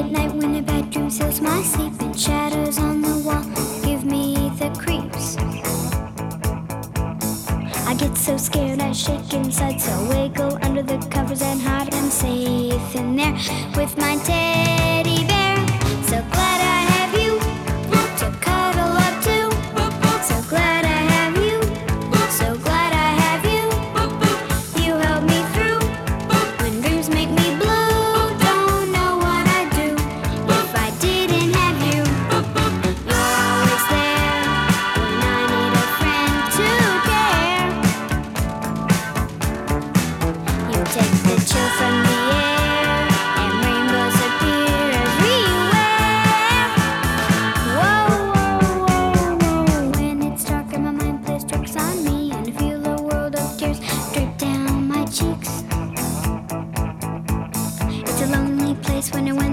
at night when a bad dream steals my sleep and shadows on the wall give me the creeps. I get so scared I shake inside, so I go under the covers and hide. I'm safe in there with my teddy bear. So glad I have you to cuddle up to. So glad I have you. So glad I have you. You help me through when dreams make me blue. Don't know what I'd do if I didn't have you. You're always there when I need a friend to care. You take the chill from the air and rainbows appear everywhere. Whoa, whoa, whoa, whoa. When it's dark and my mind plays tricks on me and I feel a world of tears drip down my cheeks. It's a lonely place when